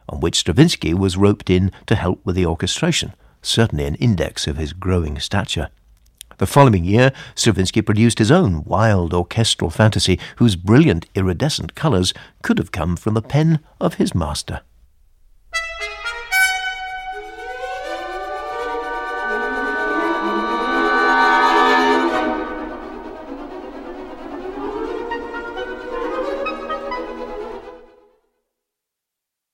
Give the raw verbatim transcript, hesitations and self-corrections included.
on which Stravinsky was roped in to help with the orchestration, certainly an index of his growing stature. The following year, Stravinsky produced his own wild orchestral fantasy whose brilliant iridescent colours could have come from the pen of his master.